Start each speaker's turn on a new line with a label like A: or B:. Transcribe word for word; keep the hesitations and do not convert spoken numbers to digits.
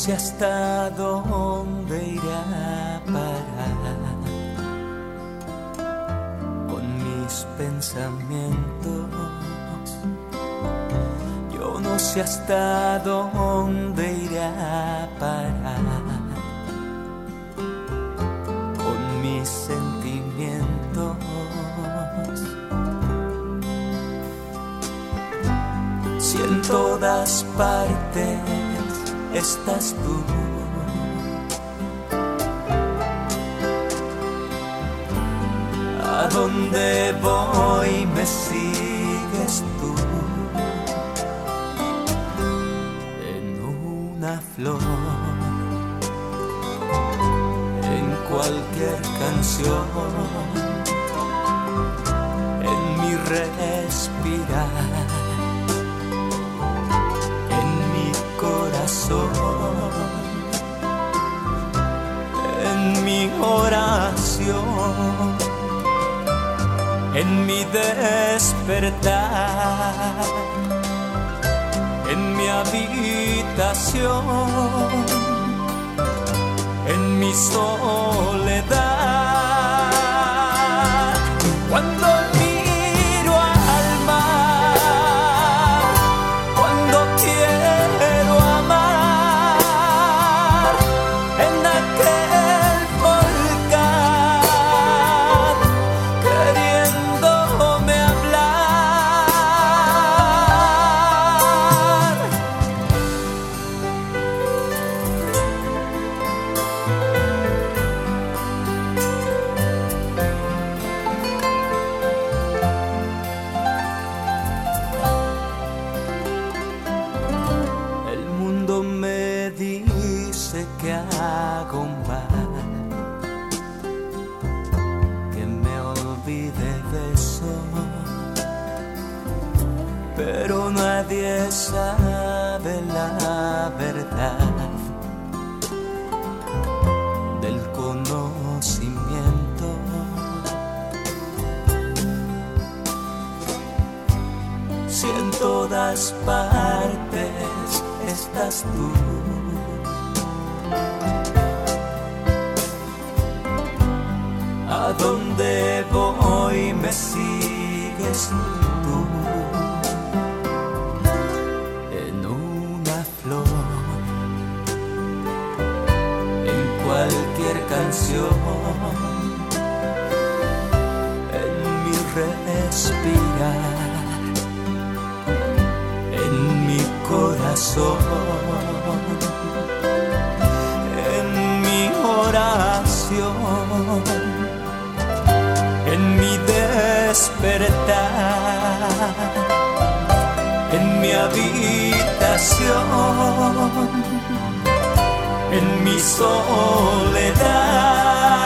A: sé hasta dónde irá a parar con mis pensamientos. Yo no sé hasta dónde irá a parar con mis sentimientos. Si en todas partes estás tú, a donde voy me sigues tú, en una flor, en cualquier canción, en mi respirar, en mi oración, en mi despertar, en mi habitación, en mi soledad. Cuando miro al mar, cuando quiero amar, en aquel volcán, queriéndome hablar. El mundo me dice que hago mal, que me olvide de eso, pero nadie sabe la verdad del conocimiento. Si en todas partes estás tú, a donde voy me sigues tú, en una flor, en cualquier canción, en mi respirar, en mi corazón, en mi oración, en mi despertar, en mi habitación, en mi soledad.